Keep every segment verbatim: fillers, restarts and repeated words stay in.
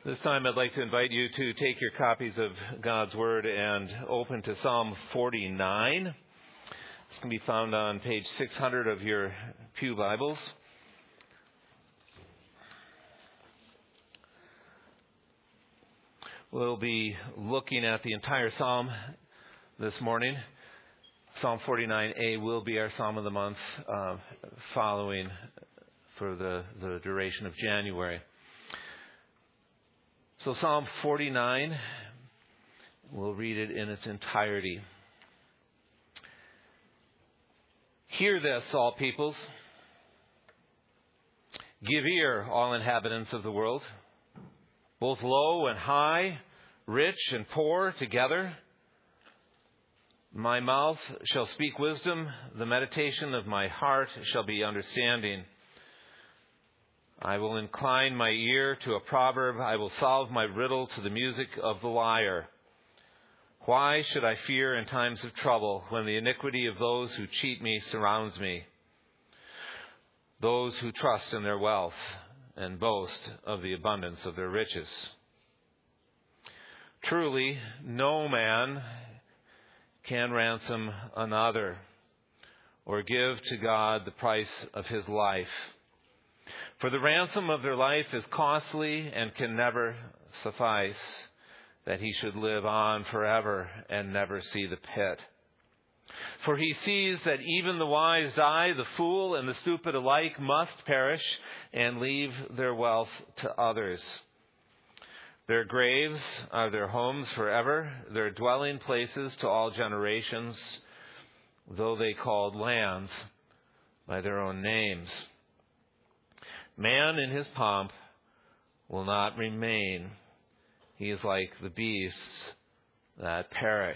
This time I'd like to invite you to take your copies of God's Word and open to Psalm forty-nine. It's going to be found on page six hundred of your Pew Bibles. We'll be looking at the entire psalm this morning. Psalm forty-nine A will be our psalm of the month uh, following for the, the duration of January. So Psalm forty-nine, we'll read it in its entirety. Hear this, all peoples. Give ear, all inhabitants of the world, both low and high, rich and poor together. My mouth shall speak wisdom, the meditation of my heart shall be understanding. I will incline my ear to a proverb. I will solve my riddle to the music of the lyre. Why should I fear in times of trouble when the iniquity of those who cheat me surrounds me? Those who trust in their wealth and boast of the abundance of their riches. Truly, no man can ransom another or give to God the price of his life. For the ransom of their life is costly and can never suffice, that he should live on forever and never see the pit. For he sees that even the wise die, the fool and the stupid alike must perish and leave their wealth to others. Their graves are their homes forever, their dwelling places to all generations, though they called lands by their own names. Man in his pomp will not remain. He is like the beasts that perish.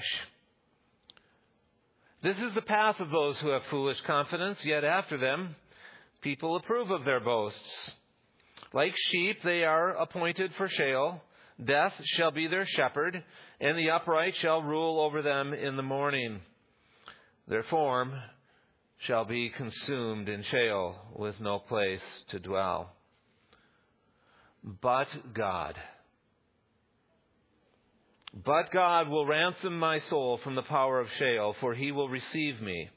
This is the path of those who have foolish confidence, yet after them people approve of their boasts. Like sheep they are appointed for Sheol. Death shall be their shepherd, and the upright shall rule over them in the morning. Their form shall be consumed in Sheol with no place to dwell. But God, but God will ransom my soul from the power of Sheol, for he will receive me.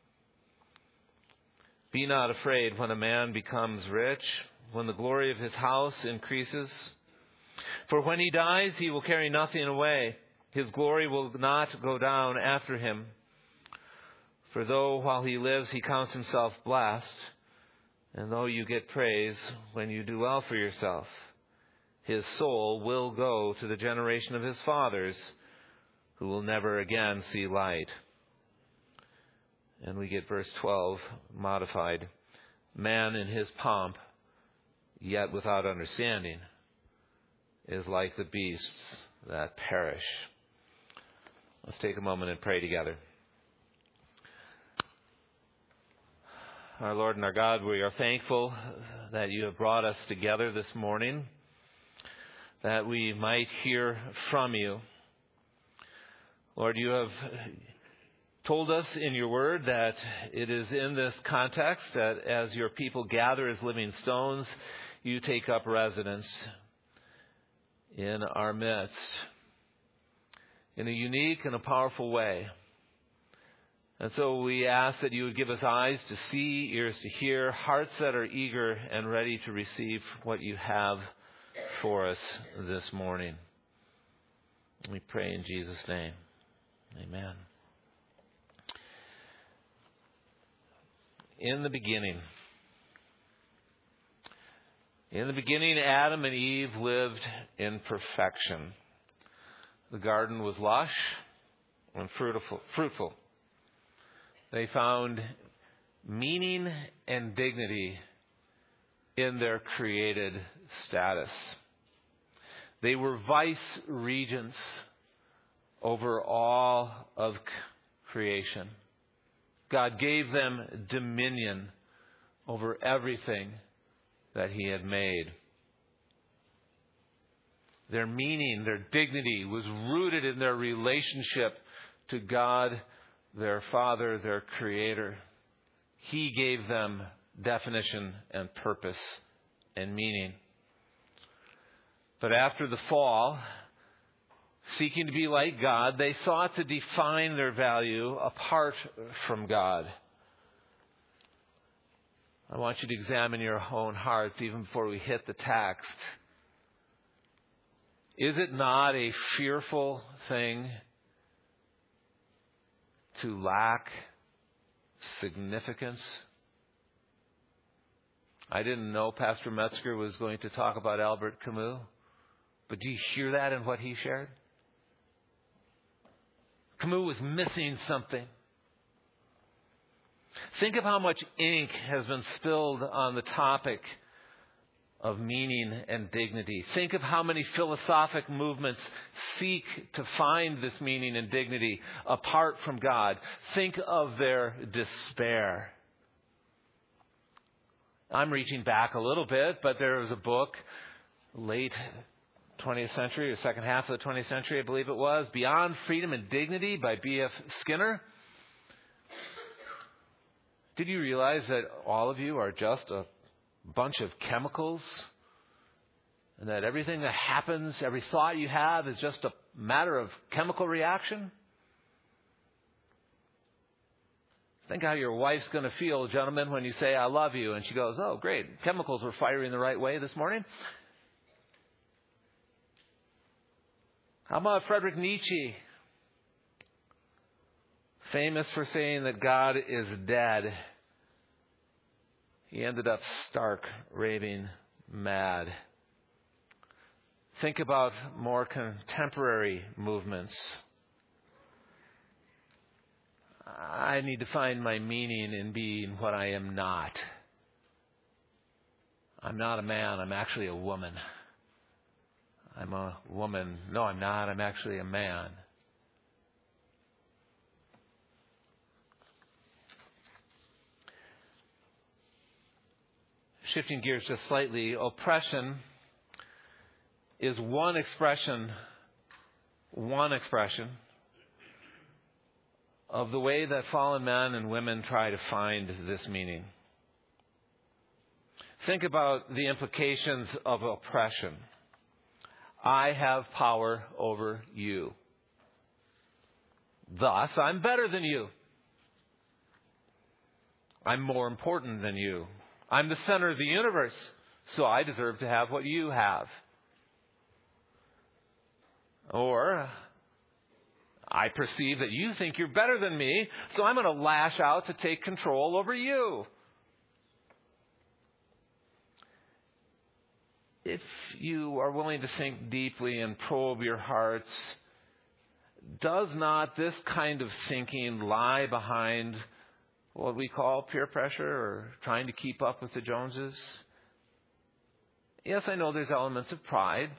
Be not afraid when a man becomes rich, when the glory of his house increases. For when he dies, he will carry nothing away. His glory will not go down after him. For though while he lives he counts himself blessed, and though you get praise when you do well for yourself, his soul will go to the generation of his fathers, who will never again see light. And we get verse twelve modified. Man in his pomp, yet without understanding, is like the beasts that perish. Let's take a moment and pray together. Our Lord and our God, we are thankful that you have brought us together this morning, that we might hear from you. Lord, you have told us in your word that it is in this context that as your people gather as living stones, you take up residence in our midst in a unique and a powerful way. And so we ask that you would give us eyes to see, ears to hear, hearts that are eager and ready to receive what you have for us this morning. We pray in Jesus' name. Amen. In the beginning, in the beginning, Adam and Eve lived in perfection. The garden was lush and fruitful. fruitful. They found meaning and dignity in their created status. They were vice regents over all of creation. God gave them dominion over everything that he had made. Their meaning, their dignity was rooted in their relationship to God, their Father, their Creator. He gave them definition and purpose and meaning. But after the fall, seeking to be like God, they sought to define their value apart from God. I want you to examine your own hearts even before we hit the text. Is it not a fearful thing to lack significance? I didn't know Pastor Metzger was going to talk about Albert Camus, but do you hear that in what he shared? Camus was missing something. Think of how much ink has been spilled on the topic of meaning and dignity. Think of how many philosophic movements seek to find this meaning and dignity apart from God. Think of their despair. I'm reaching back a little bit, but there was a book, late twentieth century, or second half of the twentieth century, I believe it was, Beyond Freedom and Dignity by B F Skinner. Did you realize that all of you are just a bunch of chemicals? And that everything that happens, every thought you have is just a matter of chemical reaction? Think how your wife's going to feel, gentlemen, when you say, I love you. And she goes, oh, great. Chemicals were firing the right way this morning. How about Friedrich Nietzsche? Famous for saying that God is dead. He ended up stark, raving mad. Think about more contemporary movements. I need to find my meaning in being what I am not. I'm not a man, I'm actually a woman. I'm a woman. No, I'm not, I'm actually a man. Shifting gears just slightly, oppression is one expression, one expression of the way that fallen men and women try to find this meaning. Think about the implications of oppression. I have power over you. Thus, I'm better than you. I'm more important than you. I'm the center of the universe, so I deserve to have what you have. Or, I perceive that you think you're better than me, so I'm going to lash out to take control over you. If you are willing to think deeply and probe your hearts, does not this kind of thinking lie behind what we call peer pressure or trying to keep up with the Joneses? Yes, I know there's elements of pride.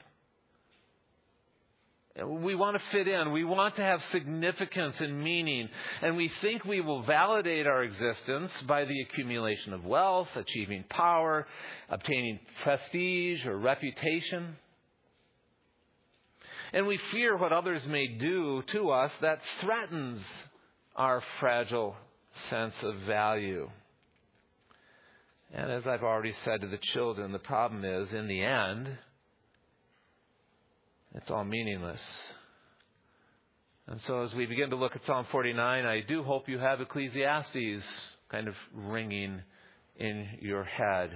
We want to fit in. We want to have significance and meaning. And we think we will validate our existence by the accumulation of wealth, achieving power, obtaining prestige or reputation. And we fear what others may do to us that threatens our fragile sense of value. And as I've already said to the children, the problem is, in the end, it's all meaningless. And so as we begin to look at Psalm forty-nine, I do hope you have Ecclesiastes kind of ringing in your head.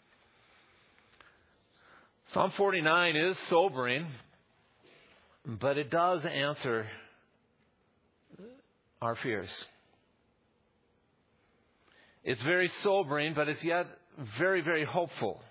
Psalm forty-nine is sobering, but it does answer our fears. It's very sobering, but it's yet very, very hopeful.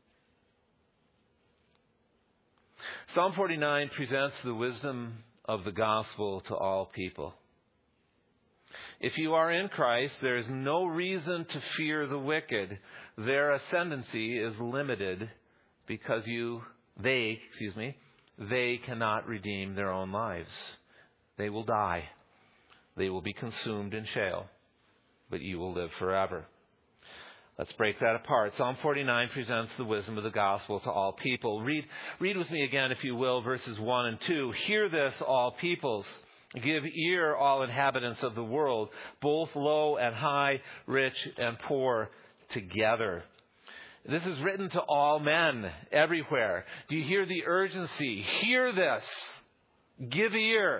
Psalm forty-nine presents the wisdom of the gospel to all people. If you are in Christ, there is no reason to fear the wicked. Their ascendancy is limited because you, they, excuse me, they cannot redeem their own lives. They will die. They will be consumed in Sheol, but you will live forever. Let's break that apart. Psalm forty-nine presents the wisdom of the gospel to all people. Read, read with me again, if you will, verses one and two. Hear this, all peoples. Give ear, all inhabitants of the world, both low and high, rich and poor together. This is written to all men everywhere. Do you hear the urgency? Hear this. Give ear.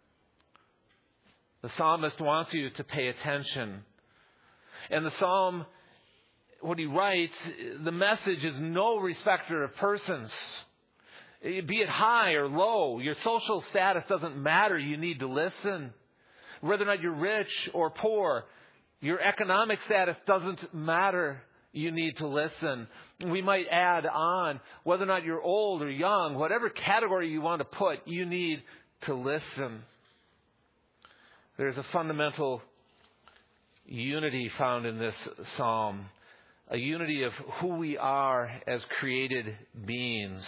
The psalmist wants you to pay attention. And the psalm, what he writes, the message is no respecter of persons. Be it high or low, your social status doesn't matter. You need to listen. Whether or not you're rich or poor, your economic status doesn't matter. You need to listen. We might add on, whether or not you're old or young, whatever category you want to put, you need to listen. There's a fundamental unity found in this psalm, a unity of who we are as created beings.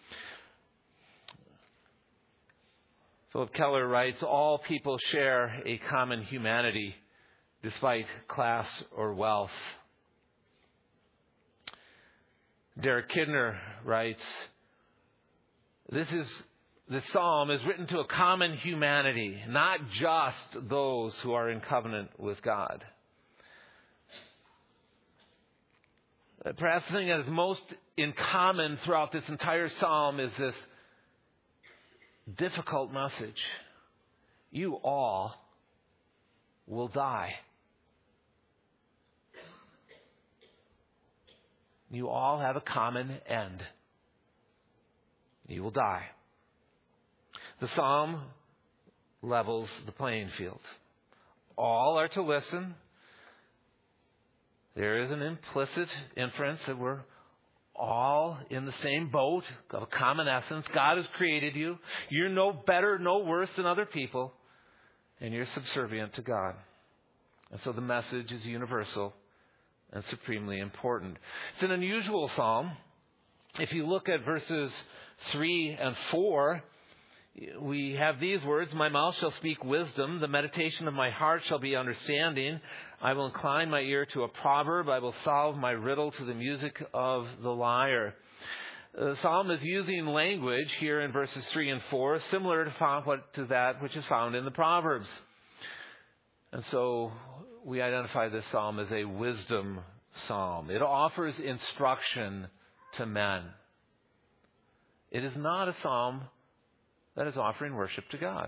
Philip Keller writes, all people share a common humanity despite class or wealth. Derek Kidner writes, this is the psalm is written to a common humanity, not just those who are in covenant with God. Perhaps the thing that is most in common throughout this entire psalm is this difficult message. You all will die. You all have a common end. You will die. The psalm levels the playing field. All are to listen. There is an implicit inference that we're all in the same boat of a common essence. God has created you. You're no better, no worse than other people. And you're subservient to God. And so the message is universal and supremely important. It's an unusual psalm. If you look at verses three and four, we have these words, my mouth shall speak wisdom, the meditation of my heart shall be understanding. I will incline my ear to a proverb, I will solve my riddle to the music of the lyre. The psalm is using language here in verses three and four, similar to, to that which is found in the Proverbs. And so we identify this psalm as a wisdom psalm. It offers instruction to men. It is not a psalm that is offering worship to God.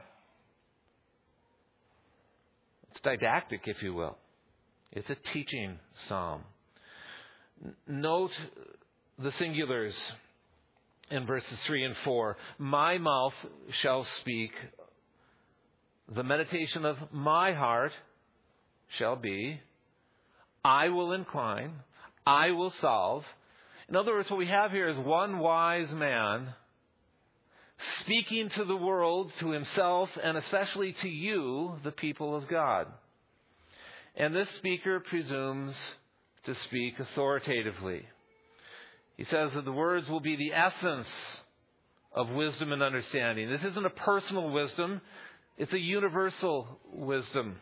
It's didactic, if you will. It's a teaching psalm. Note the singulars in verses three and four. My mouth shall speak. The meditation of my heart shall be. I will incline. I will solve. In other words, what we have here is one wise man speaking to the world, to himself, and especially to you, the people of God. And this speaker presumes to speak authoritatively. He says that the words will be the essence of wisdom and understanding. This isn't a personal wisdom. It's a universal wisdom.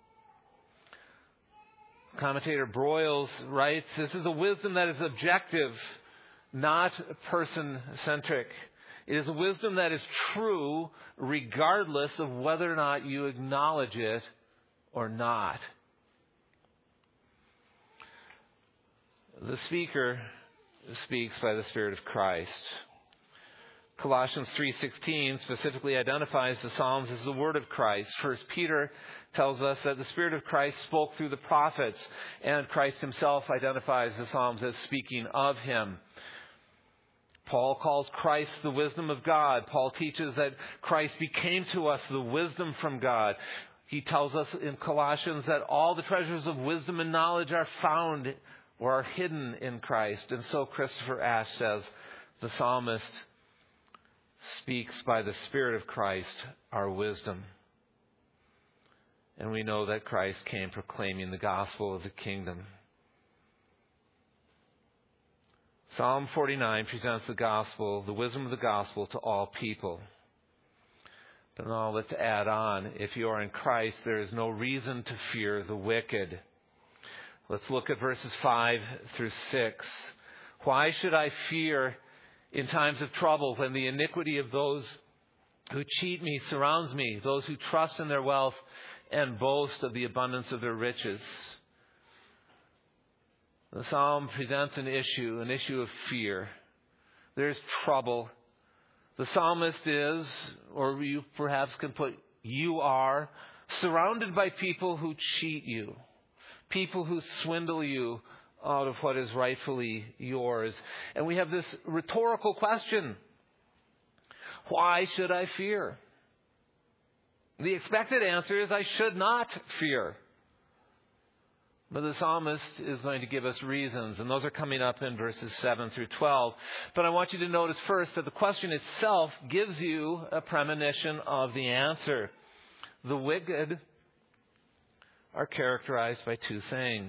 Commentator Broyles writes, this is a wisdom that is objective, not person-centric. It is a wisdom that is true regardless of whether or not you acknowledge it or not. The speaker speaks by the Spirit of Christ. Colossians three sixteen specifically identifies the Psalms as the word of Christ. First Peter tells us that the Spirit of Christ spoke through the prophets, and Christ himself identifies the Psalms as speaking of him. Paul calls Christ the wisdom of God. Paul teaches that Christ became to us the wisdom from God. He tells us in Colossians that all the treasures of wisdom and knowledge are found or are hidden in Christ. And so Christopher Ash says the psalmist speaks by the Spirit of Christ, our wisdom. And we know that Christ came proclaiming the gospel of the kingdom. Psalm forty-nine presents the gospel, the wisdom of the gospel to all people. But now let's add on, if you are in Christ, there is no reason to fear the wicked. Let's look at verses five through six. Why should I fear in times of trouble when the iniquity of those who cheat me surrounds me, those who trust in their wealth and boast of the abundance of their riches? The psalm presents an issue, an issue of fear. There's trouble. The psalmist is, or you perhaps can put, you are, surrounded by people who cheat you, people who swindle you out of what is rightfully yours. And we have this rhetorical question: why should I fear? The expected answer is, I should not fear. But the psalmist is going to give us reasons, and those are coming up in verses seven through twelve. But I want you to notice first that the question itself gives you a premonition of the answer. The wicked are characterized by two things.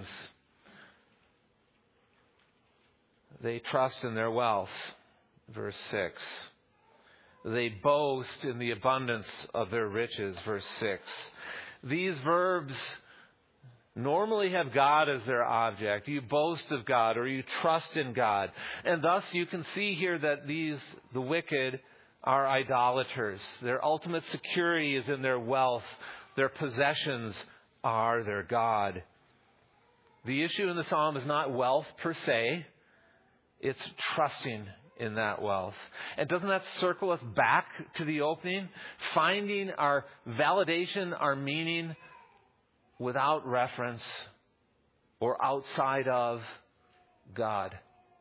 They trust in their wealth, verse six. They boast in the abundance of their riches, verse six. These verbs normally have God as their object. You boast of God, or you trust in God. And thus you can see here that these, the wicked, are idolaters. Their ultimate security is in their wealth. Their possessions are their God. The issue in the psalm is not wealth per se. It's trusting in that wealth. And doesn't that circle us back to the opening? Finding our validation, our meaning without reference or outside of God.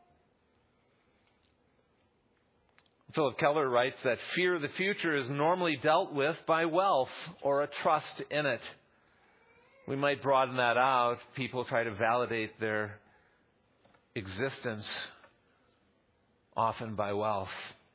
Philip Keller writes that fear of the future is normally dealt with by wealth or a trust in it. We might broaden that out. People try to validate their existence often by wealth.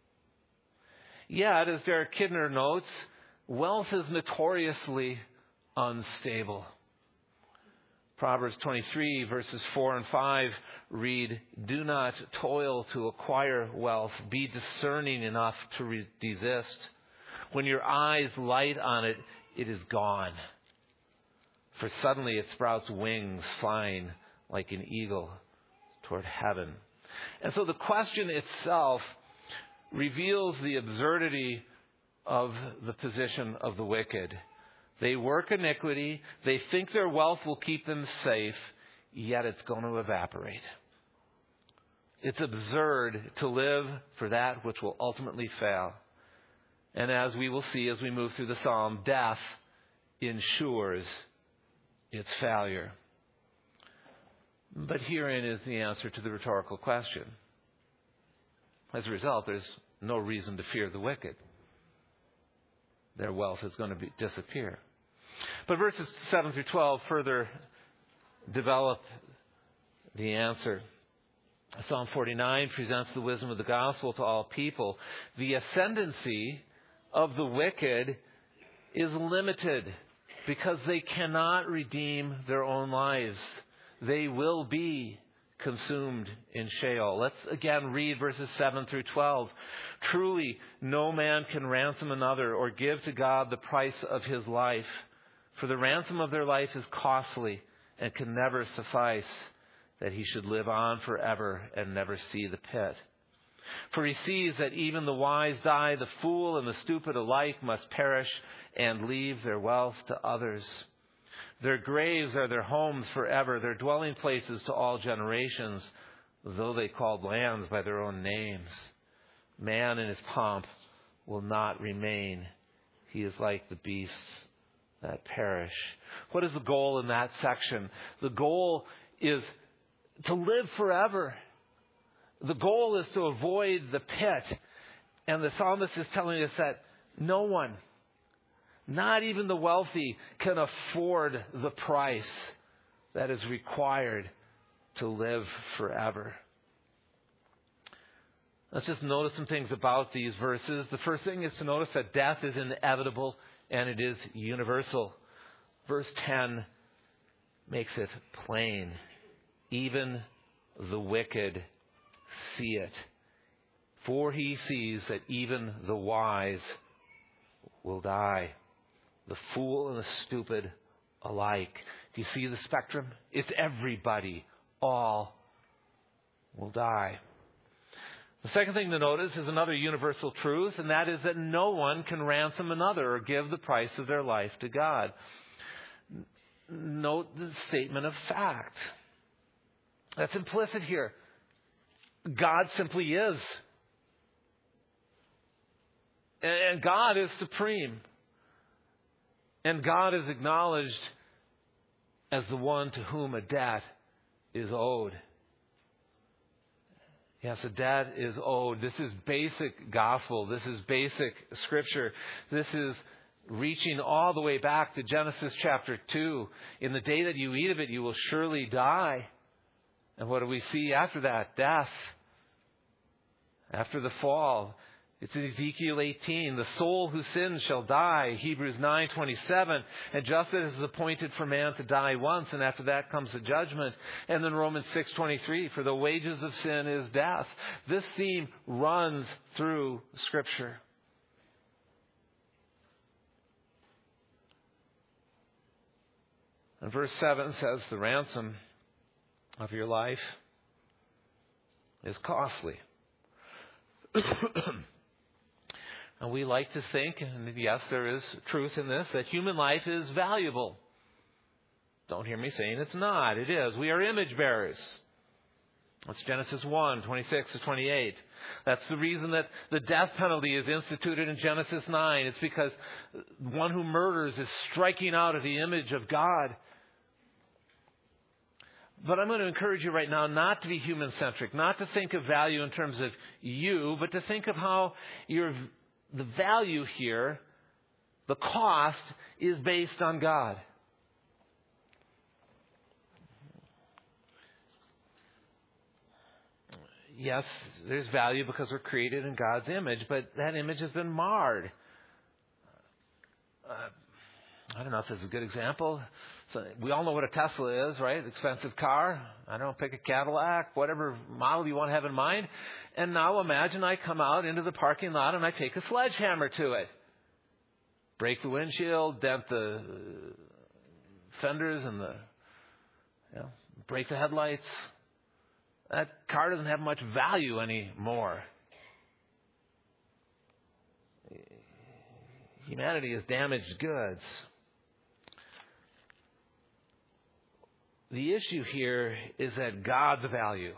Yet, as Derek Kidner notes, wealth is notoriously unstable. Proverbs twenty-three, verses four and five read, "Do not toil to acquire wealth. Be discerning enough to re- desist. When your eyes light on it, it is gone. For suddenly it sprouts wings, flying like an eagle toward heaven." And so the question itself reveals the absurdity of the position of the wicked. They work iniquity. They think their wealth will keep them safe, yet it's going to evaporate. It's absurd to live for that which will ultimately fail. And as we will see as we move through the psalm, death ensures its failure. But herein is the answer to the rhetorical question. As a result, there's no reason to fear the wicked. Their wealth is going to be, disappear. But verses seven through twelve further develop the answer. Psalm forty-nine presents the wisdom of the gospel to all people. The ascendancy of the wicked is limited because they cannot redeem their own lives. They will be consumed in Sheol. Let's again read verses seven through twelve. "Truly, no man can ransom another or give to God the price of his life. For the ransom of their life is costly and can never suffice, that he should live on forever and never see the pit. For he sees that even the wise die, the fool and the stupid alike must perish and leave their wealth to others. Their graves are their homes forever, their dwelling places to all generations, though they called lands by their own names. Man in his pomp will not remain. He is like the beasts that perish." What is the goal in that section? The goal is to live forever. The goal is to avoid the pit. And the psalmist is telling us that no one, not even the wealthy, can afford the price that is required to live forever. Let's just notice some things about these verses. The first thing is to notice that death is inevitable and it is universal. Verse ten makes it plain. Even the wicked see it. For he sees that even the wise will die. The fool and the stupid alike. Do you see the spectrum? It's everybody. All will die. The second thing to notice is another universal truth, and that is that no one can ransom another or give the price of their life to God. Note the statement of fact. That's implicit here. God simply is. And God is supreme. And God is acknowledged as the one to whom a debt is owed. Yes, a debt is owed. This is basic gospel. This is basic scripture. This is reaching all the way back to Genesis chapter two. In the day that you eat of it, you will surely die. And what do we see after that? Death. After the fall. It's in Ezekiel eighteen. The soul who sins shall die. Hebrews nine twenty-seven. And just as it is appointed for man to die once, and after that comes the judgment. And then Romans six twenty-three. For the wages of sin is death. This theme runs through Scripture. And verse seven says, the ransom of your life is costly. And we like to think, and yes, there is truth in this, that human life is valuable. Don't hear me saying it's not. It is. We are image bearers. That's Genesis one, twenty-six to twenty-eight. That's the reason that the death penalty is instituted in Genesis nine. It's because one who murders is striking out at the image of God. But I'm going to encourage you right now not to be human-centric, not to think of value in terms of you, but to think of how your the value here, the cost, is based on God. Yes, there's value because we're created in God's image, but that image has been marred. Uh, I don't know if this is a good example. So we all know what a Tesla is, right? Expensive car. I don't know, pick a Cadillac, whatever model you want to have in mind. And now imagine I come out into the parking lot and I take a sledgehammer to it. Break the windshield, dent the fenders and the, you know, break the headlights. That car doesn't have much value anymore. Humanity is damaged goods. The issue here is that God's value,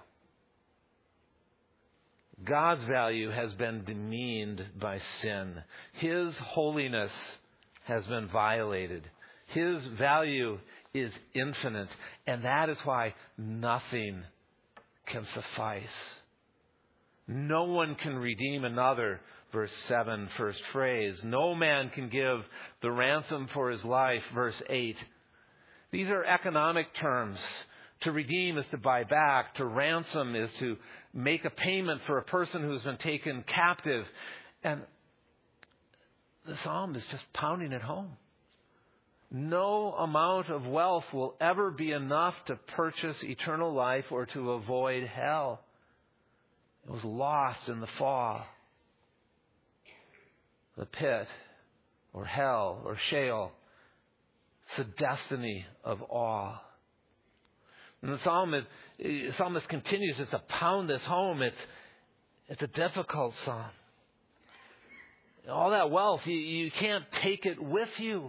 God's value has been demeaned by sin. His holiness has been violated. His value is infinite, and that is why nothing can suffice. No one can redeem another. Verse seven, first phrase. No man can give the ransom for his life. Verse eight. These are economic terms. To redeem is to buy back. To ransom is to make a payment for a person who's been taken captive. And the psalm is just pounding it home. No amount of wealth will ever be enough to purchase eternal life or to avoid hell. It was lost in the fall. The pit, or hell, or Sheol. It's the destiny of all. And the psalmist, the psalmist continues to pound this home. It's, it's a difficult psalm. All that wealth, you, you can't take it with you.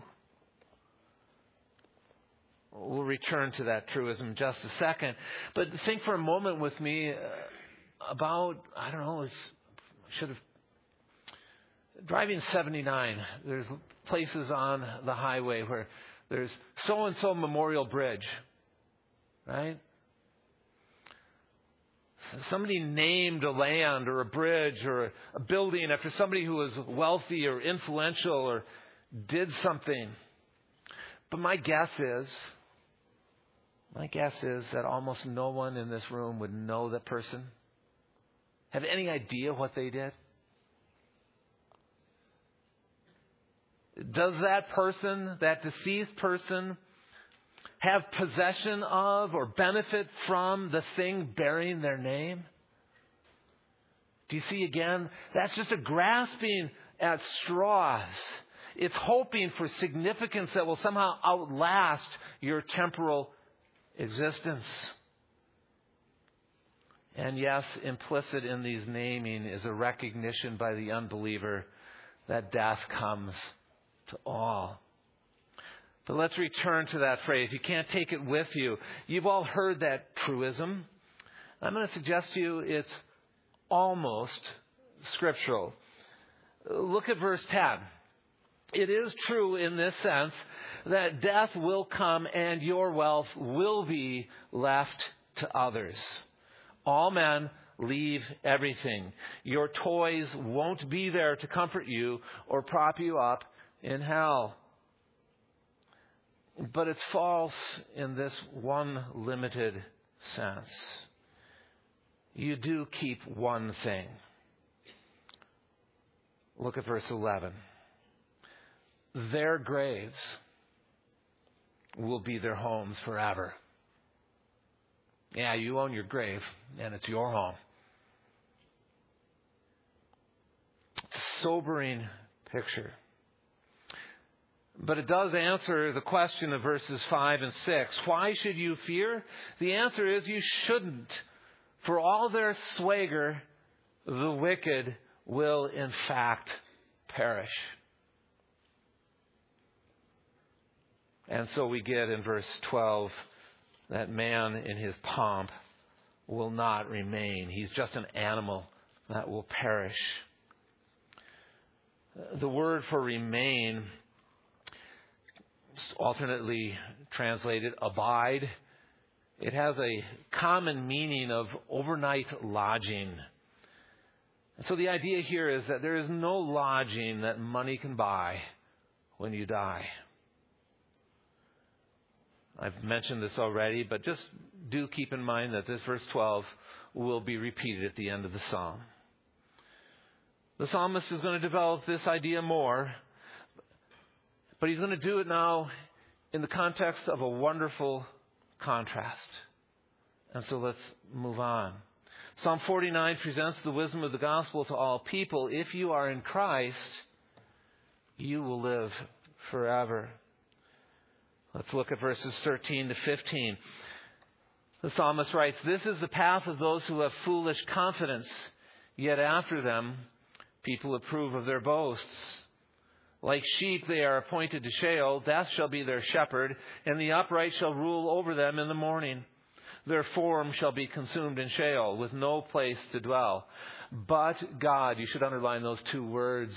We'll return to that truism in just a second. But think for a moment with me about, I don't know, it's, I should have, driving seventy-nine, there's places on the highway where there's so-and-so Memorial Bridge, right? Somebody named a land or a bridge or a building after somebody who was wealthy or influential or did something. But my guess is, my guess is that almost no one in this room would know that person, have any idea what they did. Does that person, that deceased person, have possession of or benefit from the thing bearing their name? Do you see again? That's just a grasping at straws. It's hoping for significance that will somehow outlast your temporal existence. And yes, implicit in these naming is a recognition by the unbeliever that death comes to all. But let's return to that phrase. You can't take it with you. You've all heard that truism. I'm going to suggest to you it's almost scriptural. Look at verse ten. It is true in this sense that death will come and your wealth will be left to others. All men leave everything. Your toys won't be there to comfort you or prop you up in hell. But it's false in this one limited sense. You do keep one thing. Look at verse eleven. Their graves will be their homes forever. Yeah, you own your grave, and it's your home. It's a sobering picture. But it does answer the question of verses five and six. Why should you fear? The answer is you shouldn't. For all their swagger, the wicked will in fact perish. And so we get in verse twelve that man in his pomp will not remain. He's just an animal that will perish. The word for remain, alternately translated abide, it has a common meaning of overnight lodging. So the idea here is that there is no lodging that money can buy when you die. I've mentioned this already, but just do keep in mind that this verse twelve will be repeated at the end of the psalm. The psalmist is going to develop this idea more, but he's going to do it now in the context of a wonderful contrast. And so let's move on. Psalm forty-nine presents the wisdom of the gospel to all people. If you are in Christ, you will live forever. Let's look at verses thirteen to fifteen. The psalmist writes, "This is the path of those who have foolish confidence, yet after them people approve of their boasts. Like sheep they are appointed to Sheol, death shall be their shepherd, and the upright shall rule over them in the morning. Their form shall be consumed in Sheol, with no place to dwell. But God," you should underline those two words,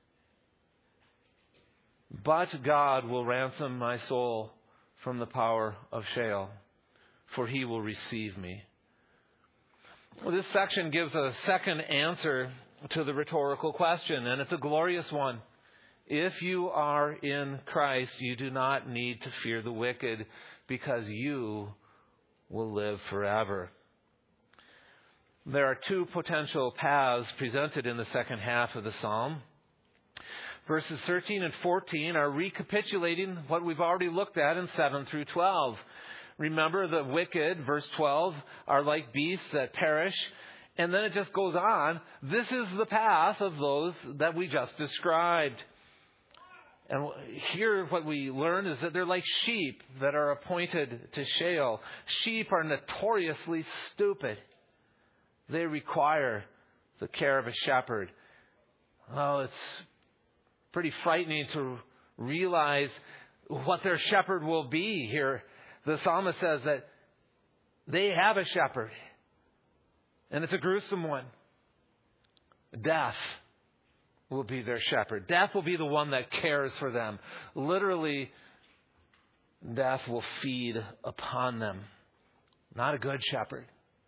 "but God will ransom my soul from the power of Sheol, for he will receive me." Well, this section gives a second answer to the rhetorical question, and it's a glorious one. If you are in Christ, you do not need to fear the wicked, because you will live forever. There are two potential paths presented in the second half of the psalm. Verses thirteen and fourteen are recapitulating what we've already looked at in seven through twelve. Remember, the wicked, verse twelve, are like beasts that perish. And then it just goes on. This is the path of those that we just described. And here what we learn is that they're like sheep that are appointed to Sheol. Sheep are notoriously stupid. They require the care of a shepherd. Oh, it's pretty frightening to realize what their shepherd will be here. The psalmist says that they have a shepherd, and it's a gruesome one. Death will be their shepherd. Death will be the one that cares for them. Literally, death will feed upon them. Not a good shepherd.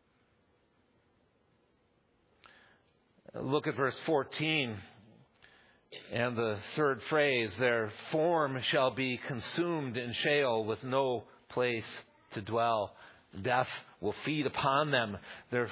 Look at verse fourteen. And the third phrase, "Their form shall be consumed in Sheol, with no place to dwell." Death will feed upon them. Their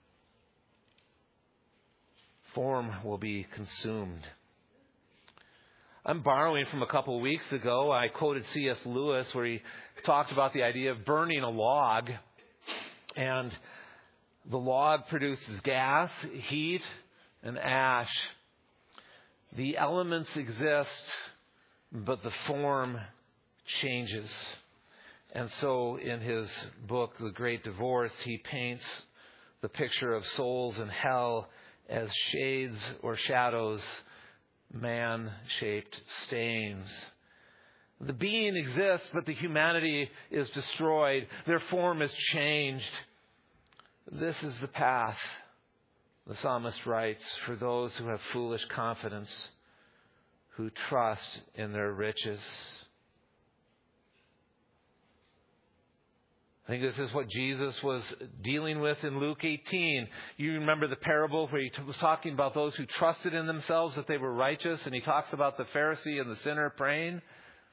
form will be consumed. I'm borrowing from a couple of weeks ago. I quoted C S Lewis where he talked about the idea of burning a log. And the log produces gas, heat, and ash. The elements exist, but the form changes. And so in his book, The Great Divorce, he paints the picture of souls in hell as shades or shadows, man-shaped stains. The being exists, but the humanity is destroyed. Their form is changed. This is the path, the psalmist writes, for those who have foolish confidence, who trust in their riches. I think this is what Jesus was dealing with in Luke eighteen. You remember the parable where he was talking about those who trusted in themselves that they were righteous, and he talks about the Pharisee and the sinner praying.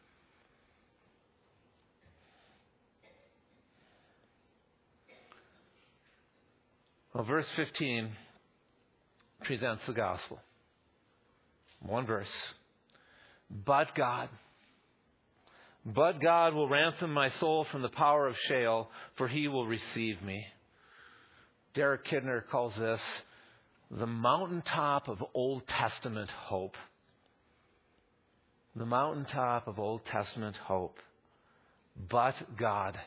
Well, verse fifteen presents the gospel. One verse. But God. But God will ransom my soul from the power of Sheol, for he will receive me. Derek Kidner calls this the mountaintop of Old Testament hope. The mountaintop of Old Testament hope. But God.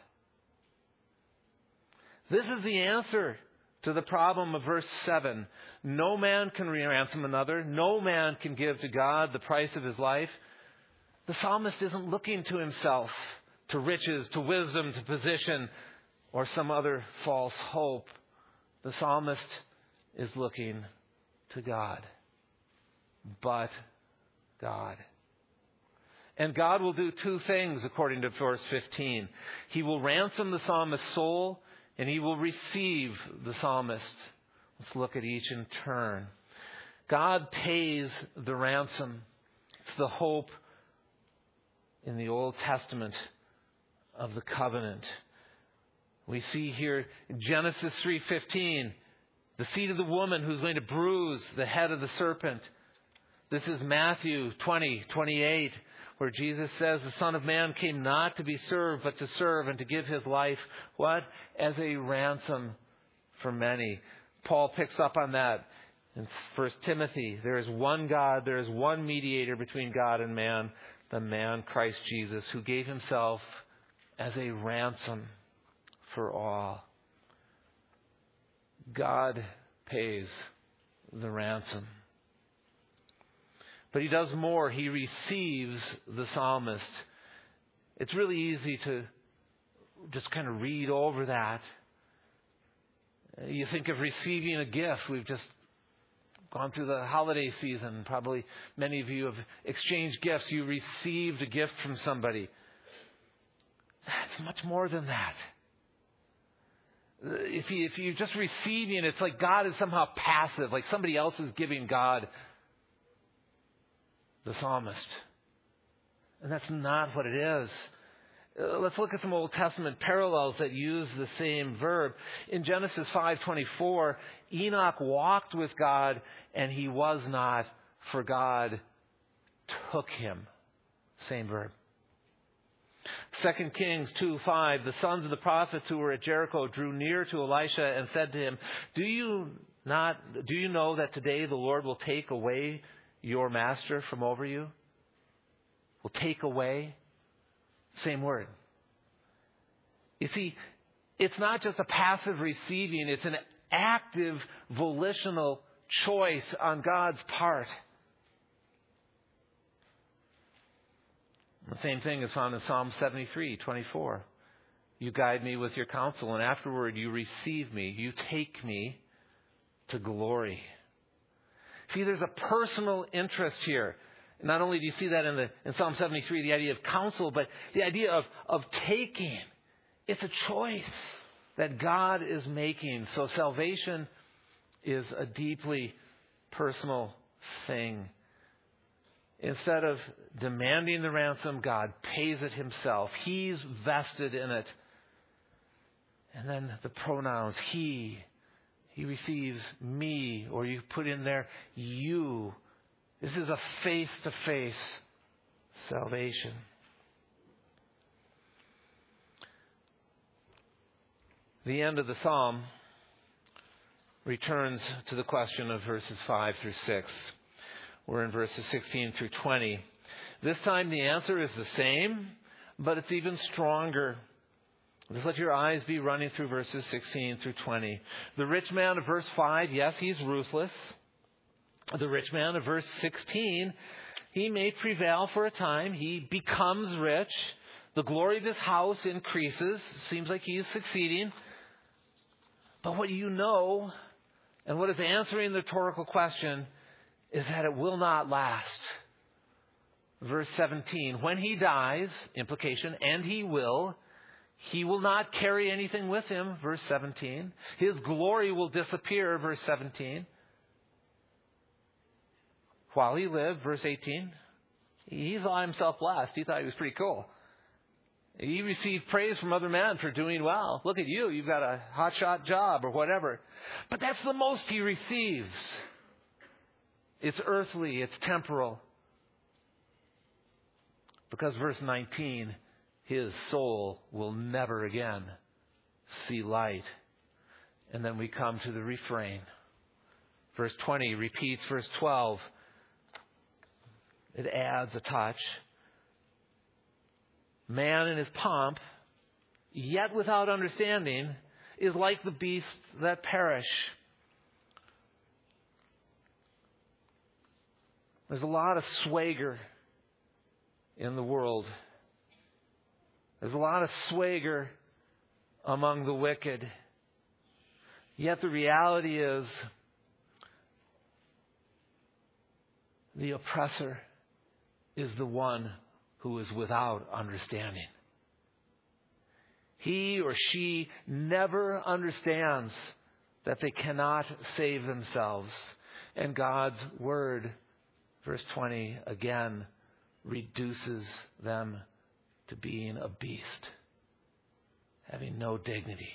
This is the answer to the problem of verse seven. No man can ransom another. No man can give to God the price of his life. The psalmist isn't looking to himself, to riches, to wisdom, to position, or some other false hope. The psalmist is looking to God. But God. And God will do two things according to verse fifteen. He will ransom the psalmist's soul, and he will receive the psalmist. Let's look at each in turn. God pays the ransom. It's the hope in the Old Testament of the covenant. We see here in Genesis three fifteen, the seed of the woman who's going to bruise the head of the serpent. This is Matthew twenty twenty-eight, where Jesus says the Son of Man came not to be served, but to serve and to give his life, what? As a ransom for many. Paul picks up on that in First Timothy. There is one God, there is one mediator between God and man, the man Christ Jesus, who gave himself as a ransom for all. God pays the ransom. But he does more. He receives the psalmist. It's really easy to just kind of read over that. You think of receiving a gift. We've just gone through the holiday season. Probably many of you have exchanged gifts. You received a gift from somebody. It's much more than that. If, you, if you're just receiving, it's like God is somehow passive, like somebody else is giving God the psalmist. And that's not what it is. Uh, let's look at some Old Testament parallels that use the same verb. In Genesis five twenty-four, Enoch walked with God, and he was not, for God took him. Same verb. Second Kings two five, the sons of the prophets who were at Jericho drew near to Elisha and said to him, Do you not, do you know that today the Lord will take away your master from over you? Will take away. Same word. You see, it's not just a passive receiving, it's an active volitional choice on God's part. The same thing is found in Psalm seventy-three twenty-four. You guide me with your counsel, and afterward you receive me. You take me to glory. See, there's a personal interest here. Not only do you see that in, the, in Psalm seventy-three, the idea of counsel, but the idea of, of taking. It's a choice that God is making. So salvation is a deeply personal thing. Instead of demanding the ransom, God pays it himself. He's vested in it. And then the pronouns, he. He receives me, or you put in there, you. This is a face-to-face salvation. The end of the psalm returns to the question of verses five through six. We're in verses sixteen through twenty. This time the answer is the same, but it's even stronger. Just let your eyes be running through verses sixteen through twenty. The rich man of verse five, yes, he's ruthless. The rich man of verse sixteen, he may prevail for a time. He becomes rich. The glory of his house increases. Seems like he is succeeding. But what you know, and what is answering the rhetorical question, is that it will not last. Verse seventeen, when he dies, implication, and he will, he will not carry anything with him, verse seventeen. His glory will disappear, verse seventeen. While he lived, verse eighteen, he thought himself blessed. He thought he was pretty cool. He received praise from other men for doing well. Look at you, you've got a hotshot job or whatever. But that's the most he receives. It's earthly, it's temporal. Because verse nineteen, his soul will never again see light. And then we come to the refrain. Verse twenty repeats verse twelve. It adds a touch. Man in his pomp, yet without understanding, is like the beasts that perish. There's a lot of swagger in the world. There's a lot of swagger among the wicked. Yet the reality is the oppressor is the one who is without understanding. He or she never understands that they cannot save themselves. And God's word, verse twenty, again, reduces them to being a beast, having no dignity.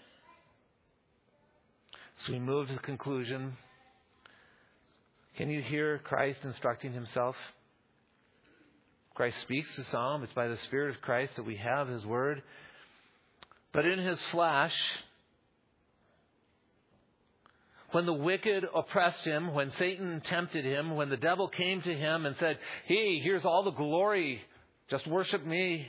So we move to the conclusion. Can you hear Christ instructing himself? Christ speaks to Psalm. It's by the Spirit of Christ that we have his word. But in his flesh, when the wicked oppressed him, when Satan tempted him, when the devil came to him and said, hey, here's all the glory, just worship me.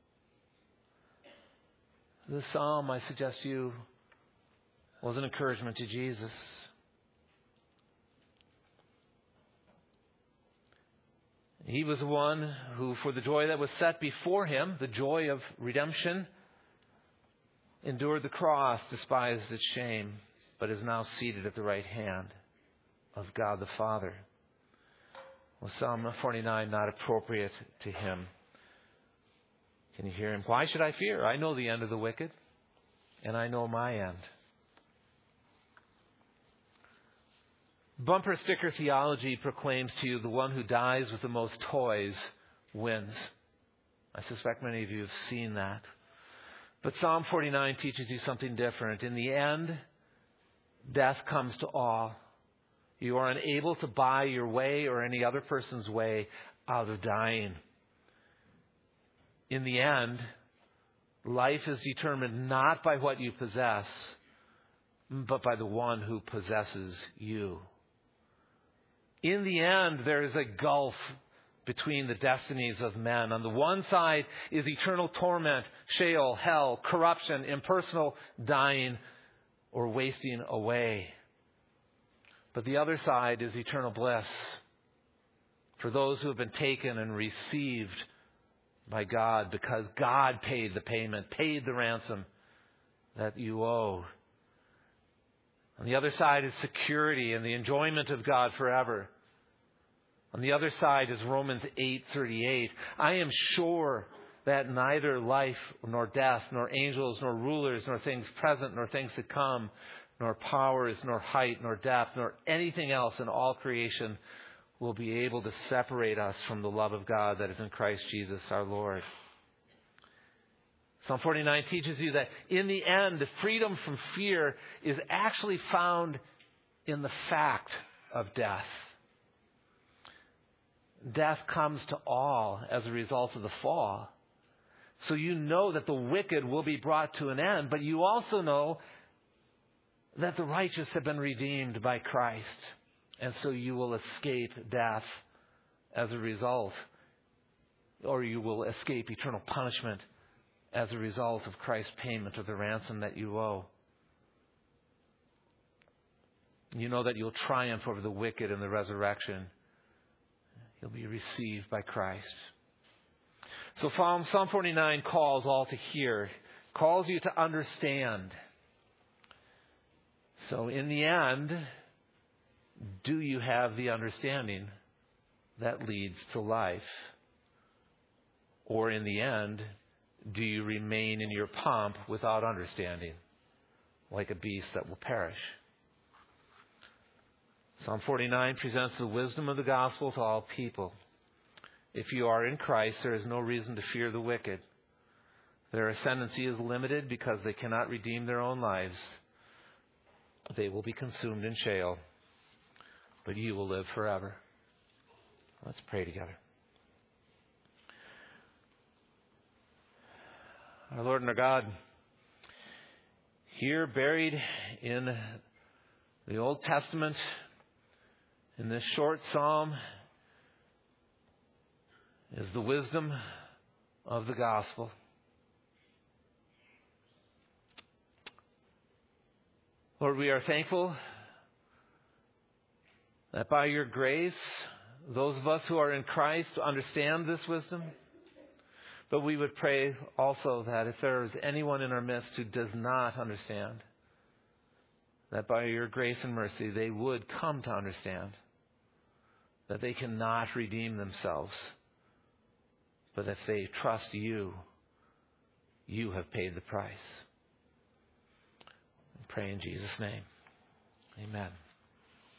This psalm, I suggest to you, was an encouragement to Jesus. He was the one who, for the joy that was set before him, the joy of redemption, endured the cross, despised its shame, but is now seated at the right hand of God the Father. Was Psalm forty-nine not appropriate to him? Can you hear him? Why should I fear? I know the end of the wicked, and I know my end. Bumper sticker theology proclaims to you the one who dies with the most toys wins. I suspect many of you have seen that. But Psalm forty-nine teaches you something different. In the end, death comes to all. You are unable to buy your way or any other person's way out of dying. In the end, life is determined not by what you possess, but by the one who possesses you. In the end, there is a gulf between the destinies of men. On the one side is eternal torment, Sheol, hell, corruption, impersonal dying, or wasting away. But the other side is eternal bliss for those who have been taken and received by God because God paid the payment, paid the ransom that you owe. On the other side is security and the enjoyment of God forever. On the other side is Romans eight thirty-eight. I am sure that neither life nor death, nor angels, nor rulers, nor things present, nor things to come, nor powers, nor height, nor depth, nor anything else in all creation will be able to separate us from the love of God that is in Christ Jesus our Lord. Psalm forty-nine teaches you that in the end, the freedom from fear is actually found in the fact of death. Death comes to all as a result of the fall. So you know that the wicked will be brought to an end, but you also know that the righteous have been redeemed by Christ. And so you will escape death as a result, or you will escape eternal punishment as a result of Christ's payment of the ransom that you owe. You know that you'll triumph over the wicked in the resurrection. You'll be received by Christ. So Psalm forty-nine calls all to hear, calls you to understand. So in the end, do you have the understanding that leads to life? Or in the end, do you remain in your pomp without understanding, like a beast that will perish? Psalm forty-nine presents the wisdom of the gospel to all people. If you are in Christ, there is no reason to fear the wicked. Their ascendancy is limited because they cannot redeem their own lives. They will be consumed in Sheol, but you will live forever. Let's pray together. Our Lord and our God, here buried in the Old Testament, in this short psalm, is the wisdom of the gospel. Lord, we are thankful that by your grace, those of us who are in Christ understand this wisdom. But we would pray also that if there is anyone in our midst who does not understand, that by your grace and mercy they would come to understand that they cannot redeem themselves, but if they trust you, you have paid the price. I pray in Jesus' name. Amen.